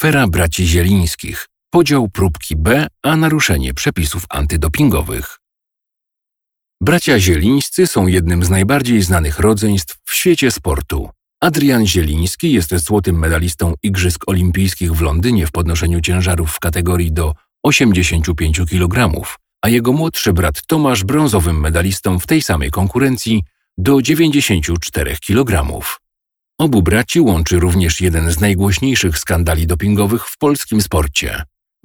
Afera braci Zielińskich, podział próbki B, a naruszenie przepisów antydopingowych. Bracia Zielińscy są jednym z najbardziej znanych rodzeństw w świecie sportu. Adrian Zieliński jest złotym medalistą Igrzysk Olimpijskich w Londynie w podnoszeniu ciężarów w kategorii do 85 kg, a jego młodszy brat Tomasz brązowym medalistą w tej samej konkurencji do 94 kg. Obu braci łączy również jeden z najgłośniejszych skandali dopingowych w polskim sporcie. W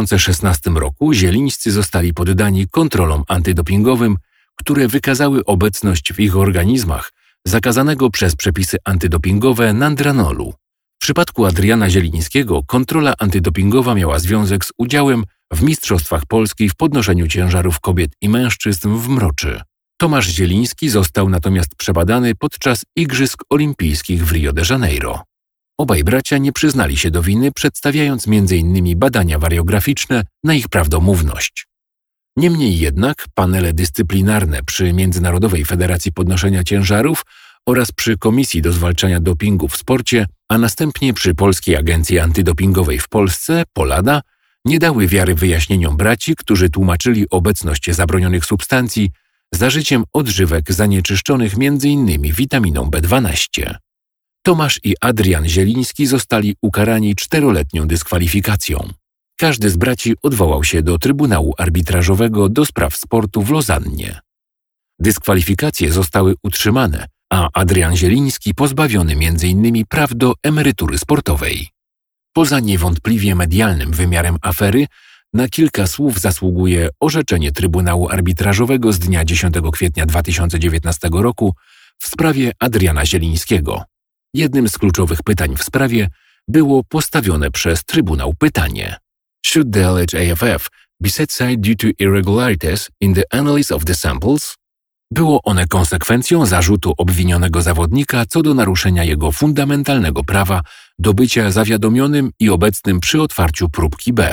2016 roku Zielińscy zostali poddani kontrolom antydopingowym, które wykazały obecność w ich organizmach zakazanego przez przepisy antydopingowe nandranolu. W przypadku Adriana Zielińskiego kontrola antydopingowa miała związek z udziałem w Mistrzostwach Polski w podnoszeniu ciężarów kobiet i mężczyzn w Mroczy. Tomasz Zieliński został natomiast przebadany podczas Igrzysk Olimpijskich w Rio de Janeiro. Obaj bracia nie przyznali się do winy, przedstawiając m.in. badania wariograficzne na ich prawdomówność. Niemniej jednak panele dyscyplinarne przy Międzynarodowej Federacji Podnoszenia Ciężarów oraz przy Komisji do Zwalczania Dopingu w Sporcie, a następnie przy Polskiej Agencji Antydopingowej w Polsce, Polada, nie dały wiary wyjaśnieniom braci, którzy tłumaczyli obecność zabronionych substancji zażyciem odżywek zanieczyszczonych m.in. witaminą B12. Tomasz i Adrian Zieliński zostali ukarani 4-letnią dyskwalifikacją. Każdy z braci odwołał się do Trybunału Arbitrażowego do spraw sportu w Lozannie. Dyskwalifikacje zostały utrzymane, a Adrian Zieliński pozbawiony m.in. praw do emerytury sportowej. Poza niewątpliwie medialnym wymiarem afery, na kilka słów zasługuje orzeczenie Trybunału Arbitrażowego z dnia 10 kwietnia 2019 roku w sprawie Adriana Zielińskiego. Jednym z kluczowych pytań w sprawie było postawione przez Trybunał pytanie: Should the alleged AFF be set aside due to irregularities in the analysis of the samples? Było one konsekwencją zarzutu obwinionego zawodnika co do naruszenia jego fundamentalnego prawa do bycia zawiadomionym i obecnym przy otwarciu próbki B.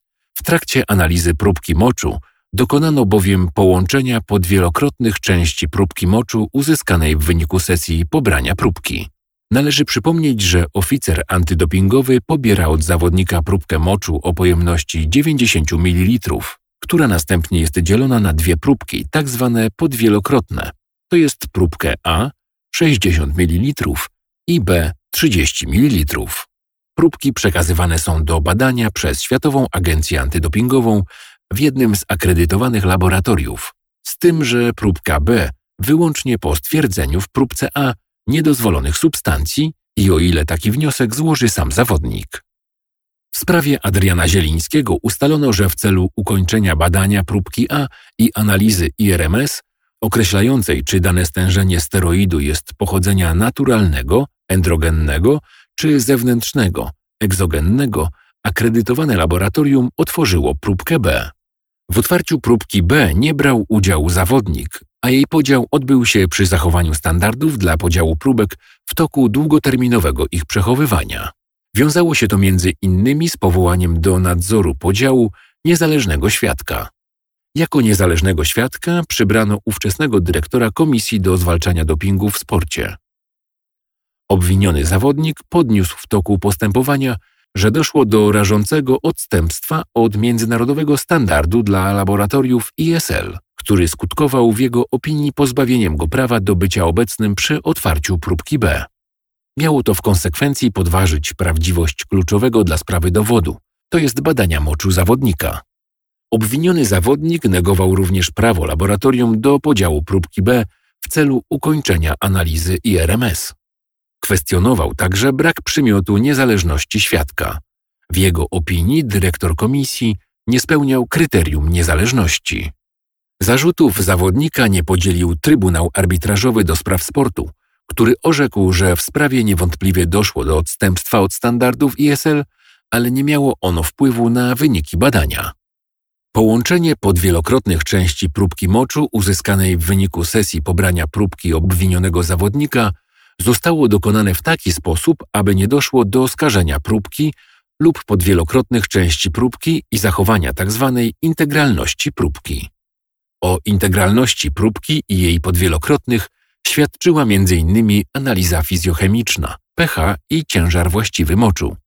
W trakcie analizy próbki moczu dokonano bowiem połączenia podwielokrotnych części próbki moczu uzyskanej w wyniku sesji pobrania próbki. Należy przypomnieć, że oficer antydopingowy pobiera od zawodnika próbkę moczu o pojemności 90 ml, która następnie jest dzielona na dwie próbki, tak zwane podwielokrotne, to jest próbkę A 60 ml i B 30 ml. Próbki przekazywane są do badania przez Światową Agencję Antydopingową w jednym z akredytowanych laboratoriów, z tym, że próbka B wyłącznie po stwierdzeniu w próbce A niedozwolonych substancji i o ile taki wniosek złoży sam zawodnik. W sprawie Adriana Zielińskiego ustalono, że w celu ukończenia badania próbki A i analizy IRMS określającej, czy dane stężenie steroidu jest pochodzenia naturalnego, endrogennego czy zewnętrznego, egzogennego, akredytowane laboratorium otworzyło próbkę B. W otwarciu próbki B nie brał udziału zawodnik, a jej podział odbył się przy zachowaniu standardów dla podziału próbek w toku długoterminowego ich przechowywania. Wiązało się to między innymi z powołaniem do nadzoru podziału niezależnego świadka. Jako niezależnego świadka przybrano ówczesnego dyrektora Komisji do Zwalczania Dopingu w Sporcie. Obwiniony zawodnik podniósł w toku postępowania, że doszło do rażącego odstępstwa od międzynarodowego standardu dla laboratoriów ISL, który skutkował w jego opinii pozbawieniem go prawa do bycia obecnym przy otwarciu próbki B. Miało to w konsekwencji podważyć prawdziwość kluczowego dla sprawy dowodu, to jest badania moczu zawodnika. Obwiniony zawodnik negował również prawo laboratorium do podziału próbki B w celu ukończenia analizy IRMS. Kwestionował także brak przymiotu niezależności świadka. W jego opinii dyrektor komisji nie spełniał kryterium niezależności. Zarzutów zawodnika nie podzielił Trybunał Arbitrażowy do Spraw Sportu, który orzekł, że w sprawie niewątpliwie doszło do odstępstwa od standardów ISL, ale nie miało ono wpływu na wyniki badania. Połączenie podwielokrotnych części próbki moczu uzyskanej w wyniku sesji pobrania próbki obwinionego zawodnika zostało dokonane w taki sposób, aby nie doszło do skażenia próbki lub podwielokrotnych części próbki i zachowania tzw. integralności próbki. O integralności próbki i jej podwielokrotnych świadczyła m.in. analiza fizjochemiczna, pH i ciężar właściwy moczu.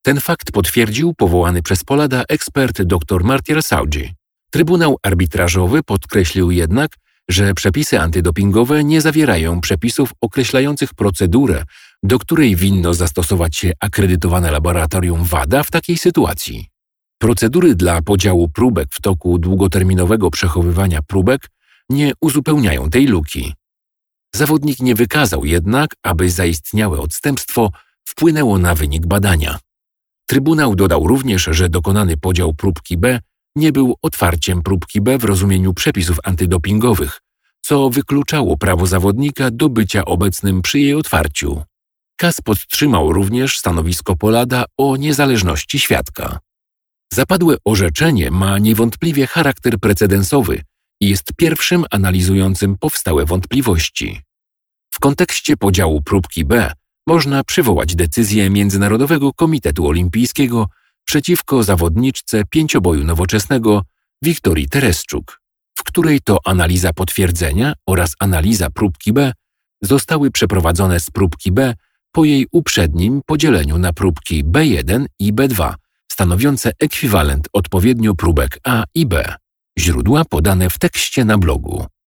Ten fakt potwierdził powołany przez Polada ekspert dr Martial Saudzi. Trybunał Arbitrażowy podkreślił jednak, że przepisy antydopingowe nie zawierają przepisów określających procedurę, do której winno zastosować się akredytowane laboratorium WADA w takiej sytuacji. Procedury dla podziału próbek w toku długoterminowego przechowywania próbek nie uzupełniają tej luki. Zawodnik nie wykazał jednak, aby zaistniałe odstępstwo wpłynęło na wynik badania. Trybunał dodał również, że dokonany podział próbki B nie był otwarciem próbki B w rozumieniu przepisów antydopingowych, co wykluczało prawo zawodnika do bycia obecnym przy jej otwarciu. KAS podtrzymał również stanowisko Polada o niezależności świadka. Zapadłe orzeczenie ma niewątpliwie charakter precedensowy i jest pierwszym analizującym powstałe wątpliwości. W kontekście podziału próbki B można przywołać decyzję Międzynarodowego Komitetu Olimpijskiego przeciwko zawodniczce pięcioboju nowoczesnego Wiktorii Tereszczuk, w której to analiza potwierdzenia oraz analiza próbki B zostały przeprowadzone z próbki B po jej uprzednim podzieleniu na próbki B1 i B2, stanowiące ekwiwalent odpowiednio próbek A i B. Źródła podane w tekście na blogu.